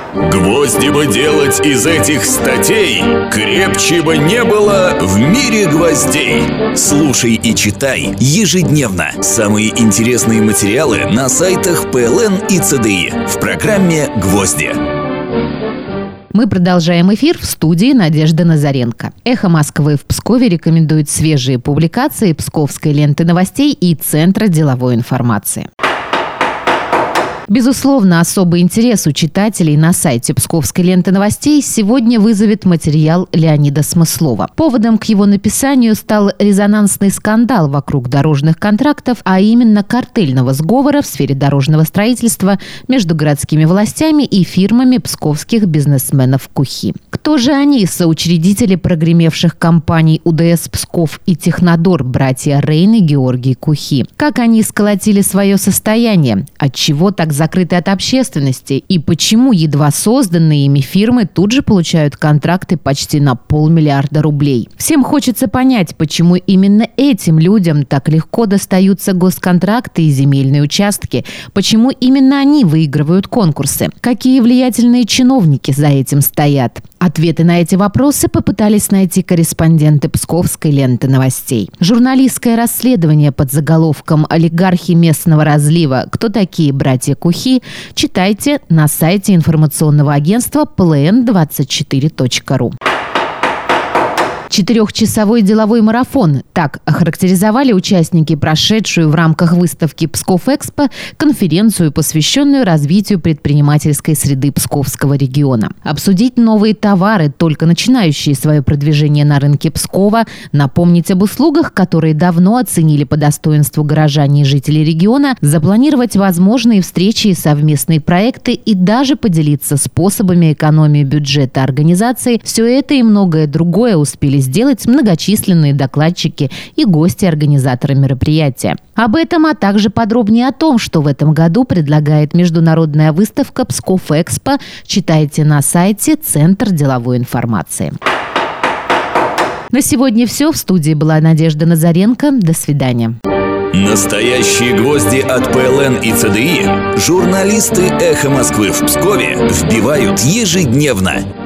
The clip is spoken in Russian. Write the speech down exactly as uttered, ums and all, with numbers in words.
Гвозди бы делать из этих статей, крепче бы не было в мире гвоздей. Слушай и читай ежедневно самые интересные материалы на сайтах пэ эл эн и цэ дэ и в программе «Гвозди». Мы продолжаем эфир. В студии Надежда Назаренко. «Эхо Москвы» в Пскове рекомендует свежие публикации Псковской ленты новостей и Центра деловой информации. Безусловно, особый интерес у читателей на сайте Псковской ленты новостей сегодня вызовет материал Леонида Смыслова. Поводом к его написанию стал резонансный скандал вокруг дорожных контрактов, а именно картельного сговора в сфере дорожного строительства между городскими властями и фирмами псковских бизнесменов КУХИ. Кто же они, соучредители прогремевших компаний у дэ эс Псков и Технодор, братья Рейн и Георгий КУХИ? Как они сколотили свое состояние? Отчего так закрыты от общественности? И почему едва созданные ими фирмы тут же получают контракты почти на полмиллиарда рублей? Всем хочется понять, почему именно этим людям так легко достаются госконтракты и земельные участки, почему именно они выигрывают конкурсы, какие влиятельные чиновники за этим стоят. Ответы на эти вопросы попытались найти корреспонденты Псковской ленты новостей. Журналистское расследование под заголовком «Олигархи местного разлива. Кто такие братья КУХИ?» читайте на сайте информационного агентства пэ эл эн двадцать четыре точка ру. Четырехчасовой деловой марафон. Так охарактеризовали участники прошедшую в рамках выставки «Псков-Экспо» конференцию, посвященную развитию предпринимательской среды Псковского региона. Обсудить новые товары, только начинающие свое продвижение на рынке Пскова, напомнить об услугах, которые давно оценили по достоинству горожане и жители региона, запланировать возможные встречи и совместные проекты и даже поделиться способами экономии бюджета организации. Все это и многое другое успели сделать многочисленные докладчики и гости-организаторы мероприятия. Об этом, а также подробнее о том, что в этом году предлагает международная выставка «Псков-Экспо», читайте на сайте Центр деловой информации. На сегодня все. В студии была Надежда Назаренко. До свидания. Настоящие гвозди от пэ эл эн и цэ дэ и журналисты «Эхо Москвы» в Пскове вбивают ежедневно.